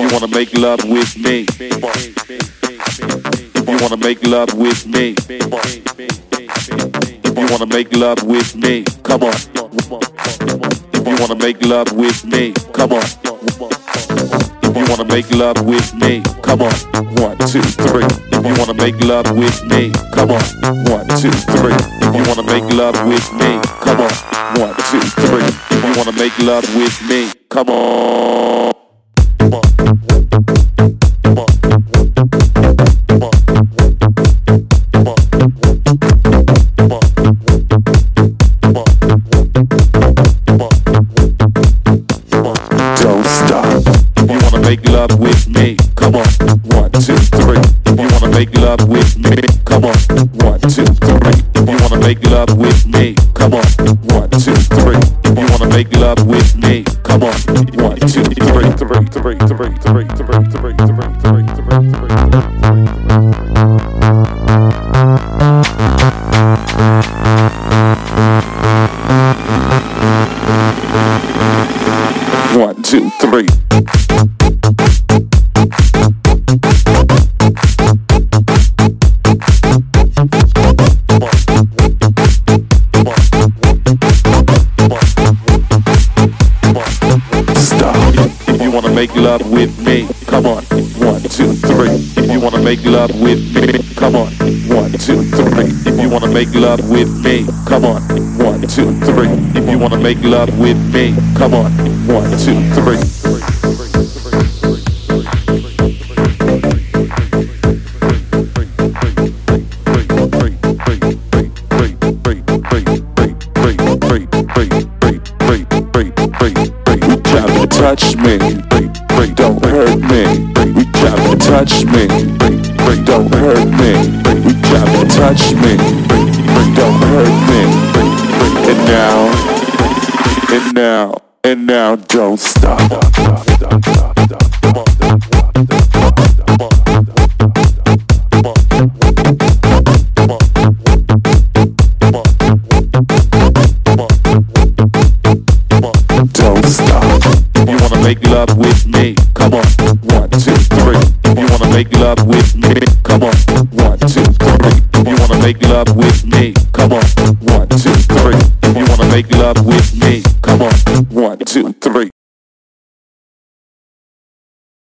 you wanna make love with me, if you wanna make love with me, if you wanna make love with me, come on. If you wanna make love with me, come on. If you wanna make love with me, come on. 1, 2, 3. If you wanna make love with me, come on. 1, 2, 3. If you wanna make love with me, come on. 1, 2, 3. If you wanna make love with me, come on. Don't stop. If you wanna make love with me, come on. 1, 2, 3. If you wanna make love with me, come on. 1, 2, 3. If you wanna make love with me, come on. 1, 2, 3. If you wanna make love with me, come on. 1, 2, 3, 3, 3, 3, 3, 3, 3, 3, 1, 2, 3. Make love with me, come on. 1, 2, 3. If you wanna make love with me, come on. 1, 2, 3. If you wanna make love with me, come on. 1, 2, 3. If you wanna make love with me, come on. 1, 2, 3. Touch me, don't hurt me. Reach out and touch me, don't hurt me. Reach out and touch me, don't hurt me. And now, and now, and now, don't stop. Don't stop. If you wanna make love with me, come on. 1, 2, 3. If you wanna make love with me, come on. 1, 2, 3. If you wanna make love with me, come on. 1, 2, 3. If you wanna make love with me, come on. 1, 2, 3.